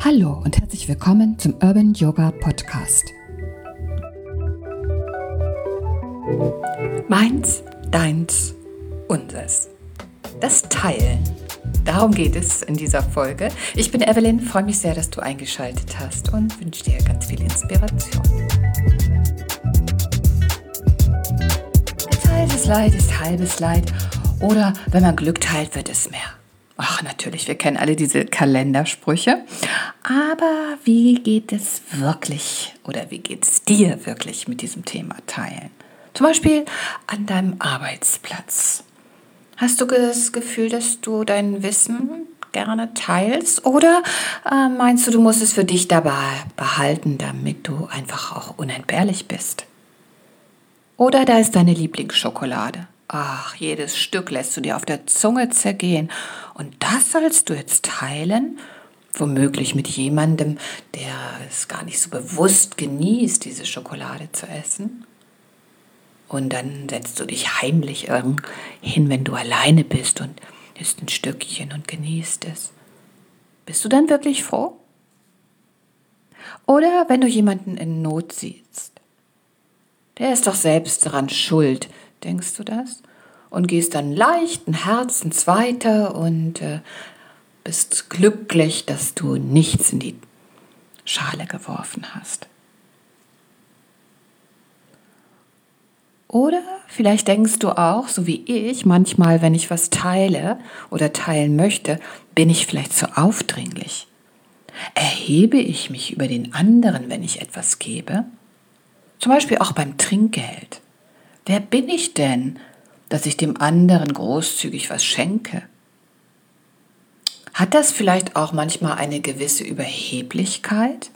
Hallo und herzlich willkommen zum Urban Yoga Podcast. Meins, deins, unseres. Das Teilen. Darum geht es in dieser Folge. Ich bin Evelyn, freue mich sehr, dass du eingeschaltet hast und wünsche dir ganz viel Inspiration. Geteiltes Leid ist halbes Leid oder wenn man Glück teilt, wird es mehr. Ach, natürlich, wir kennen alle diese Kalendersprüche. Aber wie geht es wirklich oder wie geht es dir wirklich mit diesem Thema Teilen? Zum Beispiel an deinem Arbeitsplatz. Hast du das Gefühl, dass du dein Wissen gerne teilst? Oder meinst du musst es für dich dabei behalten, damit du einfach auch unentbehrlich bist? Oder da ist deine Lieblingsschokolade. Ach, jedes Stück lässt du dir auf der Zunge zergehen. Und das sollst du jetzt teilen? Womöglich mit jemandem, der es gar nicht so bewusst genießt, diese Schokolade zu essen. Und dann setzt du dich heimlich hin, wenn du alleine bist und isst ein Stückchen und genießt es. Bist du dann wirklich froh? Oder wenn du jemanden in Not siehst. Der ist doch selbst daran schuld, denkst du das? Und gehst dann leichten Herzens weiter und bist glücklich, dass du nichts in die Schale geworfen hast. Oder vielleicht denkst du auch, so wie ich, manchmal, wenn ich was teile oder teilen möchte, bin ich vielleicht zu aufdringlich. Erhebe ich mich über den anderen, wenn ich etwas gebe? Zum Beispiel auch beim Trinkgeld. Wer bin ich denn, dass ich dem anderen großzügig was schenke? Hat das vielleicht auch manchmal eine gewisse Überheblichkeit?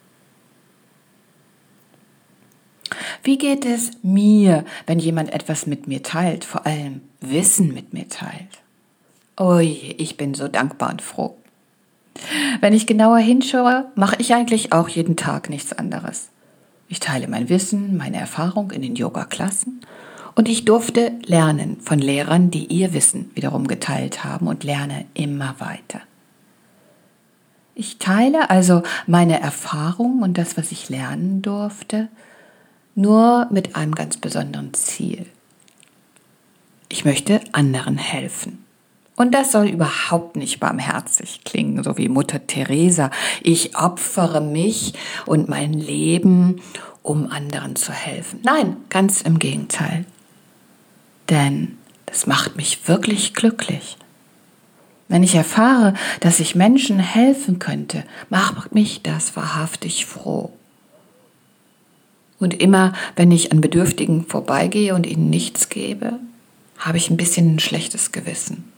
Wie geht es mir, wenn jemand etwas mit mir teilt, vor allem Wissen mit mir teilt? Oh je, ich bin so dankbar und froh. Wenn ich genauer hinschaue, mache ich eigentlich auch jeden Tag nichts anderes. Ich teile mein Wissen, meine Erfahrung in den Yoga-Klassen und ich durfte lernen von Lehrern, die ihr Wissen wiederum geteilt haben und lerne immer weiter. Ich teile also meine Erfahrung und das, was ich lernen durfte, nur mit einem ganz besonderen Ziel. Ich möchte anderen helfen. Und das soll überhaupt nicht barmherzig klingen, so wie Mutter Teresa. Ich opfere mich und mein Leben, um anderen zu helfen. Nein, ganz im Gegenteil. Denn das macht mich wirklich glücklich. Wenn ich erfahre, dass ich Menschen helfen könnte, macht mich das wahrhaftig froh. Und immer, wenn ich an Bedürftigen vorbeigehe und ihnen nichts gebe, habe ich ein bisschen ein schlechtes Gewissen.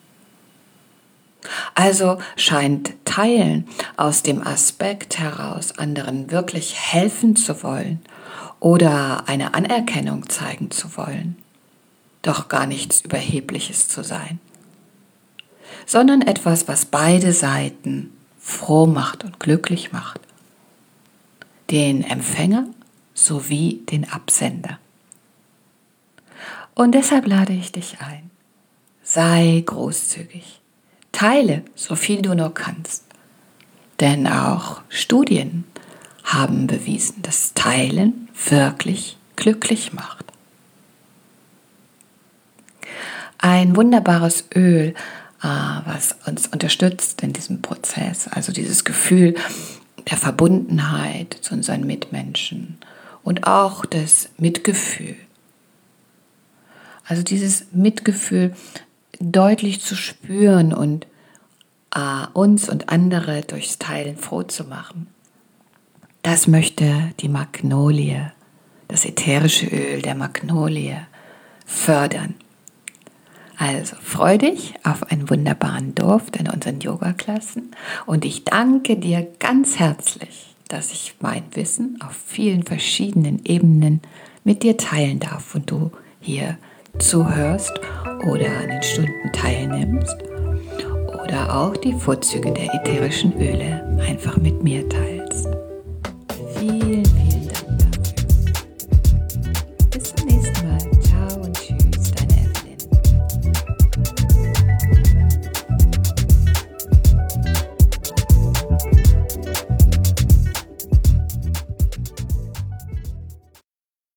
Also scheint Teilen aus dem Aspekt heraus, anderen wirklich helfen zu wollen oder eine Anerkennung zeigen zu wollen, doch gar nichts Überhebliches zu sein, sondern etwas, was beide Seiten froh macht und glücklich macht, den Empfänger sowie den Absender. Und deshalb lade ich dich ein, sei großzügig. Teile, so viel du nur kannst. Denn auch Studien haben bewiesen, dass Teilen wirklich glücklich macht. Ein wunderbares Öl, was uns unterstützt in diesem Prozess, also dieses Gefühl der Verbundenheit zu unseren Mitmenschen und auch das Mitgefühl. Also dieses Mitgefühl deutlich zu spüren und uns und andere durchs Teilen froh zu machen. Das möchte die Magnolie, das ätherische Öl der Magnolie, fördern. Also freu dich auf einen wunderbaren Duft in unseren Yoga-Klassen und ich danke dir ganz herzlich, dass ich mein Wissen auf vielen verschiedenen Ebenen mit dir teilen darf und du hier zuhörst oder an den Stunden teilnimmst oder auch die Vorzüge der ätherischen Öle einfach mit mir teilst.